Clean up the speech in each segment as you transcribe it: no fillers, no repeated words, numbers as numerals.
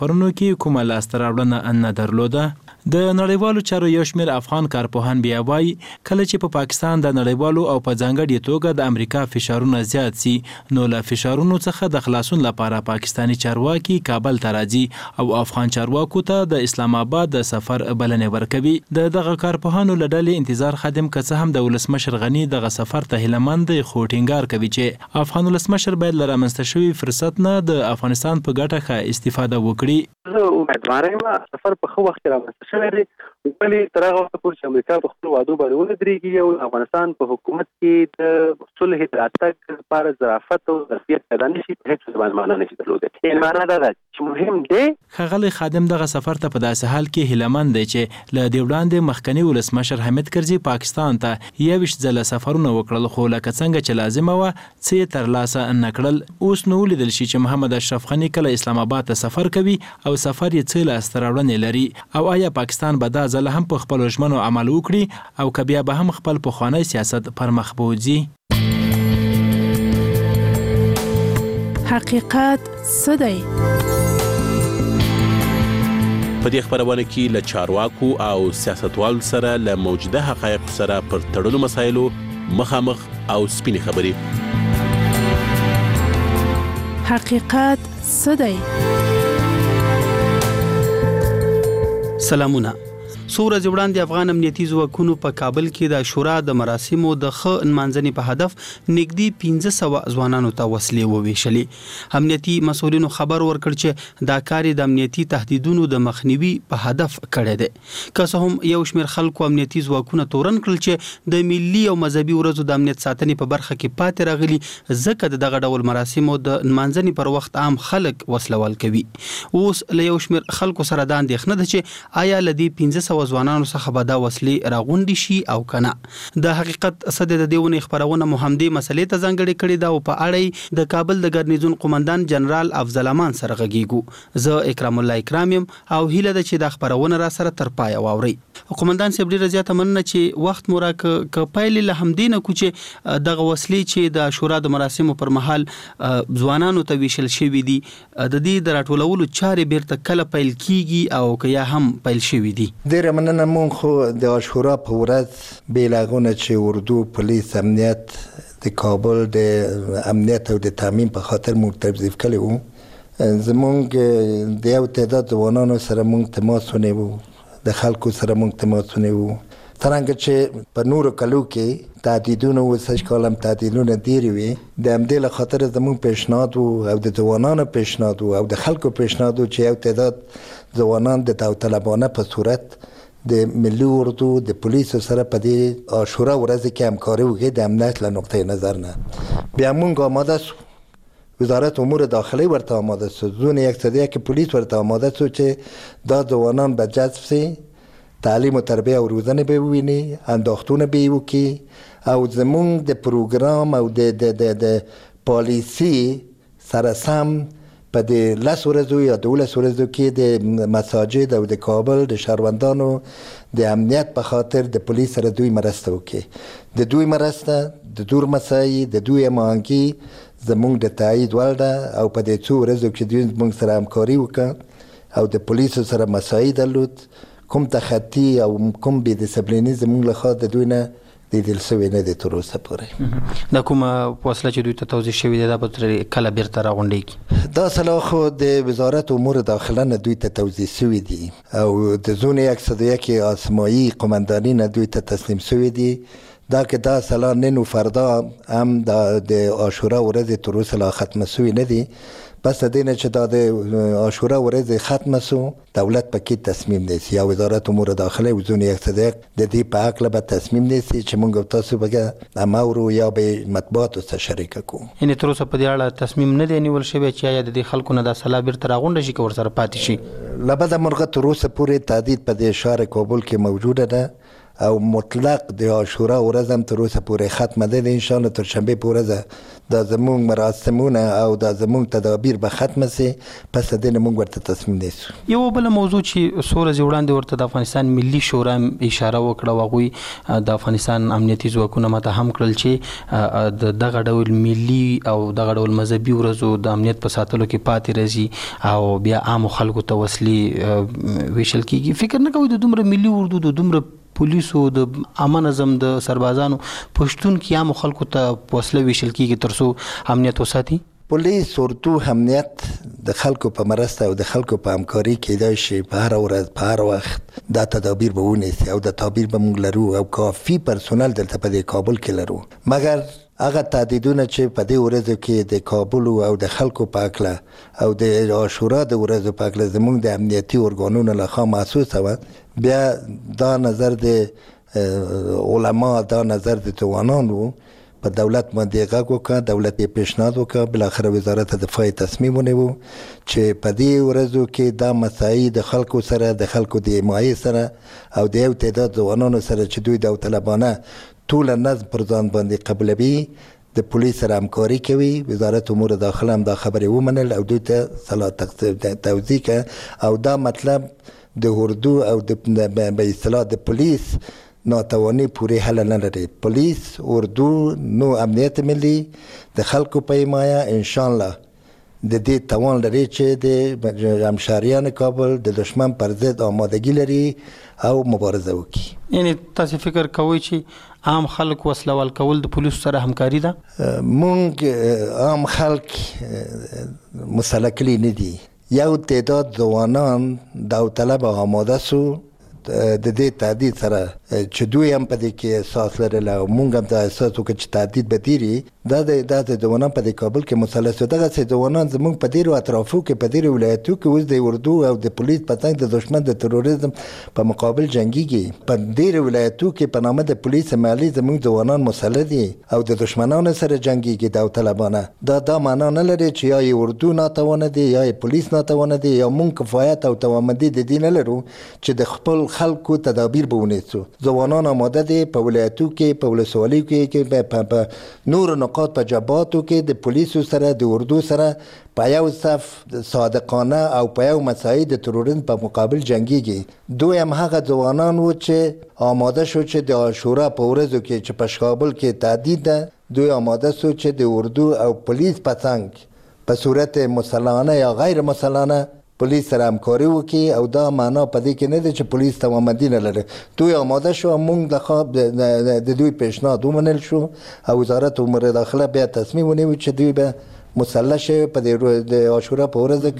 سفرونو کې کومه لاسته راوړنه نه درلوده. د نړیوالو چارو یو شمېر افغان کارپوهان بیا وایي کله چې په پاکستان د نړیوالو او په ځانګړې توګه د امریکا فشارونه زیات سي نو له فشارونو څخه د خلاصون لپاره پاکستاني چارواکي کابل ته راځي او افغان چارواکو ته د اسلام آباد د سفر بلنې ورکوي. دغه کارپوهانو له ډلې انتظار خادم که څه هم د ولسمشر غني دغه سفر ته هیلهمند دی خو ټینګار کوي چې افغان ولسمشر باید له رامنځته شوي فرصت نه د افغانستان په ګټه ښه استفاده وکړي. زه امیدواره یم سفر په ښه وخت کې رامنځته شوی دی ولې تر هغه وخته پورې چې امریکا په خپلو وعدو باندې ودرېږي او افغانستان په حکومت کې د صلح د راتګ لپاره ظرافت او ظرفیت پیدا نه شي په هېڅ باندې معنا نه شي درلودی. یعنې معنا دا ده چې مهم دی. ښاغلی خادم دغه سفر ته په داسې حال کې هیلهمند دی چې له دې وړاندې مخکني ولسمشر حامد کرزي پاکستان ته 21 ځله سفرونه وکړل خو لکه څنګه چې لازمه وه څه یې ترلاسه نه کړل. اوس نو ولیدل شي چې محمد اشرف غني کله اسلام آباد ته سفر کوي او سفر یې څه لاسته راوړنې لري او آیا پاکستان به دا ځل هم په خپلو ژمنو عمل وکړي او که بیا به هم خپل پخوانی سیاست پر مخ بوځي. حقیقت څه دی؟ په دې خبرونه کې له چارواکو او سیاستوالو سره له موجوده حقایقو سره پر تړلو مسایلو مخامخ او سپینې خبرې. حقیقت څه دی؟ سلامونه. څو ورځې وړاندې افغان امنیتي ځواکونو په کابل کې د شورا د مراسمو د ښه نمانځنې په هدف نږدې 1500 ځوانانو ته وسلې وویشلې. امنیتي مسؤلینو خبر ورکړ چې دا کار د امنیتي تهدیدونو د مخنیوي په هدف کړی دی. که څه هم یو شمېر خلکو امنیتي ځواکونه تورن کړل چې د ملي او مذهبي ورځو د امنیت ساتنې په برخه کې پاتې راغلي ځکه د دغه ډول مراسمو د نمانځنې پر وخت عام خلک وسلوال کوي. اوس له یو شمېر خلکو سره دا اندېښنه ده چې آیا له دې 1500 ځوانانو څخه به دا وسلې راغونډې شي او کنه. د حقیقت صد د دیونې خبرونه محمدي مسلې ته ځانګړې کړې ده او په اړه د کابل د ګرنیزون قومندان جنرال افضل امان سره غږیږو. زه اکرام الله اکرام يم او هیله ده چې دا خبرونه را سره تر پای واوري. قومندان صاحب ډیره زیاته مننه چې وخت مو راکړ. پایلې له همدینه کو چې دغه وسلې چې د شورا د مراسمو پر مهال ځوانانو ته ویشل شوې دي د دې د راټولولو چارې بیرته کله پیل کیږي او که یا هم پیل شوې دي؟ ډیره مننه. مونږ خو د عاشورا په ورځ بیلغونه چې اردو پولیس امنیت د کابل د امنیت او د تامین په خاطر مونږ توظیف کړی وو. زمونږ د یو تعداد ځوانانو سره مونږ تماس ونیو د خلکو سره مونږ تماس ونیو څرنګه چې په نورو کلو کې تهدیدونه و سږ کال هم تهدیدونه ډېرې وي. د همدې له خاطره زمونږ پیشنهاد و او د ځوانانو پیشنهاد و او د خلکو پیشنهاد و چې یو تعداد ځوانان د داوطلبانه په صورت د ملي اردو د پولیسو سره په دې عاشورا ورځ کې همکاري وکړي د امنیت له نقطې نظر نه. بیا مونږ آماده سو، وزارت امور داخلی ورته آماده سو، زون 101 پولیس ورته آماده سو چې دا ځوانان به جذب سي، تعلیم و تربیه او روزنه به وویني، انداختونه به وکړي او زمونږ د پروګرام او د پالیسي سره سم په د 10 ورځو یا 12 ورځو کې د مساجد او د کابل د شهروندانو د امنیت په خاطر د پولیس سره دوی مرسته وکړي. د دوی مرسته د دور مسایي د دوی هماهنګي زمونږ د تایید وړ ده او په دې څو ورځو کې دوی زمونږ سره همکاري وکړه او د پولیسو سره مسایي درلود. کوم تخطي او کوم بې ډسپلیني زمونږ لخوا د دوی نه لیدل شوی نه دی تر اوسه پورې. دا کومه وسله چې دوی ته توضیح شوې ده دا به کله بیرته راغونډېږي؟ دا سلاح خو د وزارت امور داخله نه دوی ته توضیح شوي دي او د زون 101 آسمایي قمانداني نه دوی ته تسلیم شوي دي. دا که دا سلاح نن و فردا هم د عاشورا ورځ تر اوسه لا ختمه شوي نه دي. پس د دې نه چې دا د عاشورا ورځ ختمه شو دولت پکې تصمیم نیسي یا وزارت امور داخله و زون 101 د دې په حق به تصمیم نیسي چې موږ تاسو به امورو یا به مطبوعاتو سره شریک کوو. یعنې تر اوسه په دې اړه تصمیم نه دی نیول شوی چې آیا د دې خلکو نه دا سلاح بیرته راغونډه شي که ورسره پاتې شي؟ له بده مرغه تر اوسه پورې تهدید په دې ښار کابل کې موجوده ده او مطلق د عاشورا ورځ هم تر اوسه پورې ختمه ده. ان شاء الله تر شنبه په ورځ دا زموږ مراسمونه او دا زموږ تدابیر به ختمه سي، پس د دې موږ ورته تصمیم نیسو. یو بل موضوع چې څو ورځې وړاندې ورته د افغانستان ملي شورا اشاره وکړه، هغوی د افغانستان امنیتي ځواکونه متهم کړل چې دغه ډول ملي او دغه ډول مذهبي ورځو د امنیت په ساتلو کې پاتې راځي او بیا عامو خلکو ته وسلې ویشل کیږي. فکر نه کوئ د دومره ملي اردو د دومره پولیسو د عامه نظم د سربازانو پښتون کې عامو خلکو ته وسله ویشل کیږي ترڅو امنیت وساتي؟ پولیس اردو امنیت د خلکو په مرسته او د خلکو په همکاري کېدای شي په هر ورځ په هر وخت دا تدابیر به ونیسي او د تدابیر به موږ لرو او کافي پرسونل دلته په کابل کې لرو. مګر هغه تهدیدونه چې په دې ورځو کې د کابل او د خلکو په اکله او د عاشورا د ورځو په اکله زموږ د امنیتي ارګانونو لخوا محسوسه وه، بیا دا نظر د علما، دا نظر د ځوانانو په دولت باندې غږ وکړه، دولت یې پیشنهاد وکړه، بالاخره وزارت دفاع تصمیم ونیو چې په دې ورځو کې دا مسایي د خلکو سره د خلکو د حمایې سره او د یو تعداد ځوانانو سره چې دوی داوطلبانه ټول نظم پر ځان باندې قبلوي، د پولیس سره همکاري کوي. وزارت امور داخله هم دا خبرې ومنل او دوی ته صلاح توضیح کړه او دا مطلب د اردو او به اصطلاح د پولیس ناتوانی پوری حل نه لري. پولیس اردو نو امنیت ملي د خلکو په حمایه ان شاء الله د دې توان لري چې د همشهریان کابل د دشمن پر ضد آمادگی لري او مبارزه وکړي. یعنی تاسو فکر کوئ چې عام خلک وسله وال کول د پولیسو سره همکاري ده؟ مونږ عام خلک مسلح کړي نه دي. یو تعداد ځوانان داوطلب آماده سو د دې تهدید سره چې دوی هم په دې کې احساس لرل او مونږ هم دا احساس وکړو چې تهدید به ډېر دا د ځوانان په کابل کې مسلح شو. دغسې ځوانان زموږ په ډېرو اطرافو کې په ډېرو ولایتو کې اوس د اردو او د پولیس په څنګ د دښمن د تروریزم په مقابل جنګیږي. په ډېرو ولایتو کې په نامه د پولیس محلي زموږ ځوانان مسلح دي او د دښمنانو سره جنګیږي داوطلبانه. دا معنا نه لري چې یا یې اردو ناتوانه دي یا یې پولیس ناتوانه دي یا مونږ کفایت او توانمندي د دې نه لرو چې د خپل خلکو تدابیر به ونیسو. ځوانان آماده دي په ولایتو کې، په ولسوالیو کې، په نورو نقاط په جبهاتو کې د پولیسو سره د اردو سره په یو صف صادقانه او په یو مسایي د تروریزم په مقابل جنګیږي. دوی هم هغه ځوانان وو چې آماده شو چې د عاشورا په ورځو کې چې په کابل کې تهدید ده، دوی آماده شو چې د اردو او پولیس په څنګ په صورت مسلحانه یا غیر مسلحانه پولیس سره همکاري وکړي او دا معنا په دې کې نه ده چې پولیس توانمندي نه لري. دوی آماده شو، موږ د دوی پیشنهاد ومنل شو او وزارت امور داخله بیا تصمیم ونیو چې دوی به مسلح شي په د عاشورا په ورځ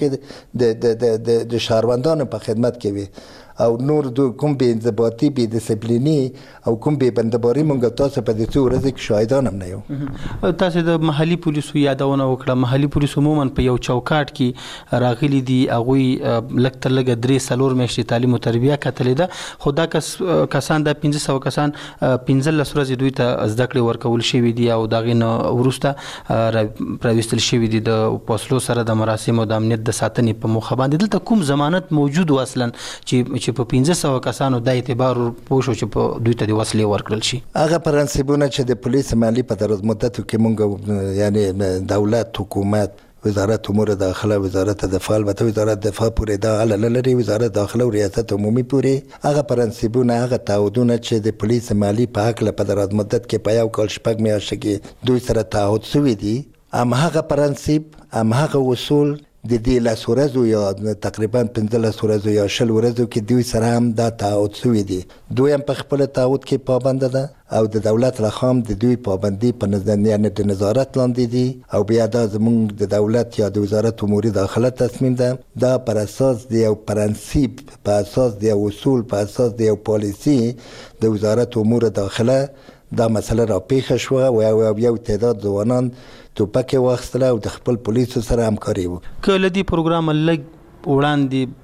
کې د شهروندانو په خدمت کې وي او نور کوم بې انضباطي، بې ډسپلیني او کوم بې بندباري مونږ تاسو په دې څو ورځو کې شاهدان هم نه یو. تاسو د محلي پولیسو یادونه وکړه. محلي پولیس عموما په یو چوکاټ کې راغلي دي، هغوی لږ تر لږه 3-4 میاشتې تعلیم او تربیه کتلې ده، خو دا کسان دا 1500 کسان 15 ورځې دوی ته زده کړې ورکول شوي دي او د هغې نه وروسته راویستل شوي دي د وسلو سره د مراسمو د امنیت د ساتنې په موخه باندې. دلته کوم ضمانت موجود و اصلا چې په 1500 کسانو د اعتبار پوه شو چې په دوی ته د وسلې ورکړل شي؟ هغه پرنسپونه چې د پولیس محلي په دراز مدتو کې مونږ یعنی دولت، حکومت، وزارت امور داخله، وزارت دفاع، البته وزارت دفاع پورې دا حل نه لري، وزارت داخله او ریاست عمومي پورې هغه پرنسپونه، هغه تعهدونه چې د پولیس محلي په حق په دراز مدت کې په یو کال 6 میاشتې کې دوی سره تعهد شوي دي، هم هغه پرنسپ، هم هغه اصول د دې 10 ورځو یا تقریبا 15 ورځو یا 20 ورځو کې دوی سره هم دا تعهد شوي دي. دوی هم په خپل تعهد کې پابند ده او د دولت لخوا هم د دوی پابندي په یعنی د نظارت لاندې دي او بیا دا زموږ د دولت یا د وزارت امور داخله تصمیم ده. دا پر اساس د یو پرنسپ، په اساس د یو اصول، په اساس د یو پالیسی د وزارت امور داخله دا مسله را پیښه شوه او یو تعداد ځوانان توپک واخیستله او د خپل پولیسو سره همکاري وکړه. که له دې پروګرامه لږ وړاندې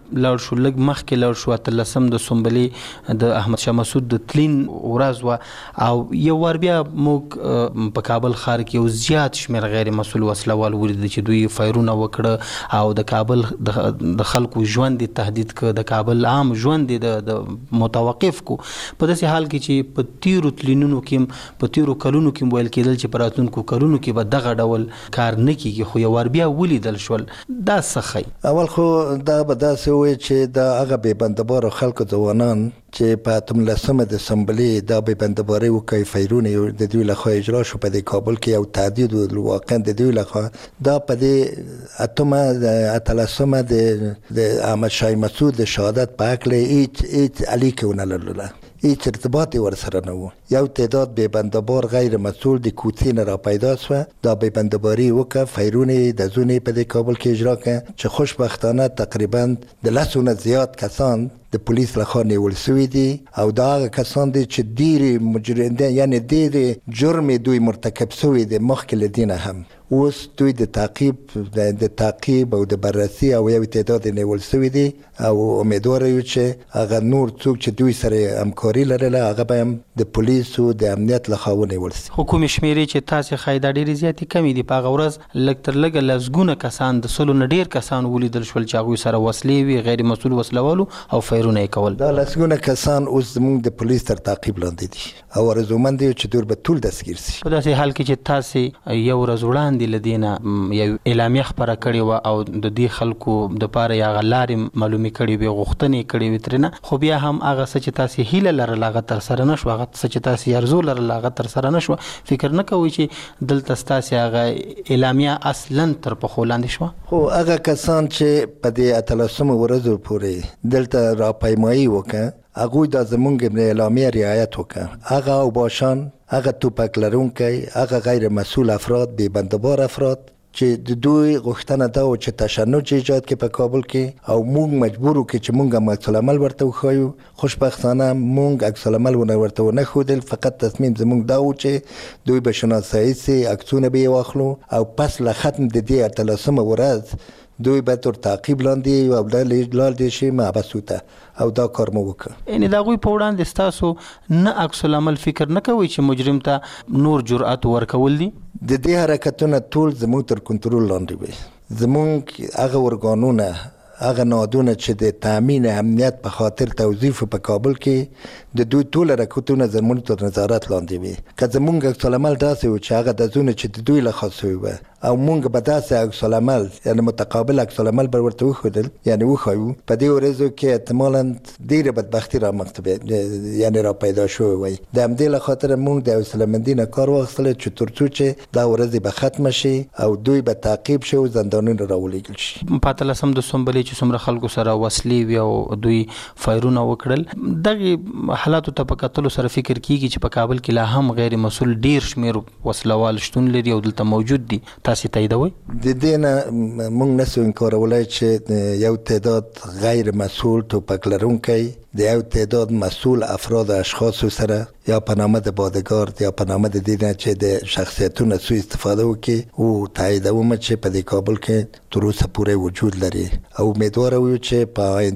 لاړ شو لږ مخکې لاړ شو 13 د سنبلې د احمد شاه مسعود د تلین ورځ و او یو ور بیا موږ په کابل ښار کې یو زیات شمېر غیر مسؤل وسلوال ولید چې دوی فایرونه وکړه او د کابل د خلکو ژوند تهدید کړ، د کابل عام ژوند د متوقف کو په داسې حال کې چې په تیرو تلینونو کې په تیرو کلونو کې ویل کېدل چې په راتلونکو کلونو کې به دغه ډول کار نه کیږي، خو یو ور بیا ولیدل شول. دا څه اول خو دا به داسې وایي چې دا هغه بې بندبارو خلکو ځوانان چې په 18 د سنبلې دا بې بندباري وکړي فایرونه د دوی لخوا اجرا شو په کابل کې یو تهدید واقعا د دوی لخوا دا په دې 13 د احمد شاه مسعود د شهادت په هکله هیڅ اړیکه ونه لرله، هیڅ ارتباط ورسره نه و. یو تعداد بې بندبار غیر مسؤل د کوڅې نه را پیدا شوه، دا بې بندباري وکړه، فایرونه د زونې په کابل کې اجرا کړه چې خوشبختانه تقریبا د 10 زیات کسان د پولیس لخوا نیول شوي دي او دا هغه کسان دي چې ډېرې مجرم دي، یعنی ډېرې جرم دوی مرتکب شوي دي مخکې له دې نه هم. اوس دوی د تعقیب او د بررسي او یو تعداد نیول شوي دي او امیدوار یو چې هغه نور څوک چې دوی سره همکاري لرله هغه به هم د پولیسو د امنیت لخوا ونیول شي. حکومي شمیرې چې تاسې ښایي دا ډېرې زیاتې کمې دي، په هغه ورځ لږ تر لږه لسګونه کسان د 100 نه ډېر کسان ولیدل شول چې هغوی سره وسلې وي، غیر مسؤل وسلوالو او فایرونه یې کول. دا لسګونه کسان اوس زموږ د پولیس تر تعقیب لاندې دي او ارزومند دي چې دوی به ټول دستګیر شي. په داسې حال کې چې تاسې یو ورځ وړاندې له دې نه یو اعلامیه خپره کړې وه او د دې خلکو دپاره یې هغه لارې معلومې کړې وې، غوښتنې کړې وې ترېنه، خو بیا هم هغه څه چې تاسې هیله لرله هغه ترسره نه شوه، هغه څه چې تاسې ارزو لرله هغه ترسره نه شوه. فکر نه کوئ چې دلته ستاسې هغه اعلامیه اصلا تر پښو لاندې شوه؟ خو هغه کسان چې په دې 18 ورځو پورې دلته راپیمایي وکړه هغوی دا زمونږ اعلامیه رعایت وکړه، هغه اوباشان، هغه توپک لرونکی، هغه غیر مسؤل افراد، بې بندبار افراد چې د دوی غوښتنه دا و چې تشنج ایجاد کړي په کابل کې او موږ مجبور وکړو چې موږ هم عکس العمل ورته وښایو. خوشبختانه موږ عکس العمل ورته ونه ښودل، فقط تصمیم زموږ دا و چې دوی به شناسایی سي، عکسونه به یې واخلو او پس له ختم د دې 18 ورځ دوی به تر تعقیب لاندې او لاندې شي محبسو ته او دا کار مو وکړ. یعنې د هغوی په وړاندې ستاسو نه عکس العمل فکر نه کوئ چې مجرم ته نور جرأت ورکول دي؟ د دې حرکتونه ټول زموږ تر کنټرول لاندې وي. زموږ هغه ارګانونه، هغه نهادونه چې د تامین امنیت په خاطر توظیف په کابل کې د دوی ټول حرکتونه زموږ تر نظارت لاندې وي. که زموږ عکس العمل داسې و چې هغه د زونه چې د دوی لخوا شوي وه او موږ به داسې عکس العمل یعنې متقابل عکس العمل به ورته وښودل، یعنې وښایو، په دې ورځو کې احتمالا ډېره بدبختي یعنې را پیدا شوې وای. د همدې له خاطره موږ د حوصله‌مندي نه کار واخیستلی چې تر څو چې دا ورځې به ختمه شي او دوی به تعقیب شي او زندانونو راولېږل شي. په 18 د سنبلې چې څومره خلکو سره وسلې وي او دوی فایرونه وکړل، دغې حالاتو ته په کتلو سره فکر کیږي چې په کابل کې لا هم غیر مسؤل ډېر شمېر وسلوال شتون لري او دلته موجود دي. تاسې تاییدوئ؟ د دې نه موږ نسو انکارولای چې یو تعداد غیر مسؤل توپک لرونکی د یو تعداد مسؤل افراد اشخاصو سره یا په نامه د بادګارد یا په نامه د دې نه چې د شخصیتونو سوء استفاده وکړي او تاییدوم چې په دې کابل کې تر اوسه پورې وجود لري او امیدواره یو چې په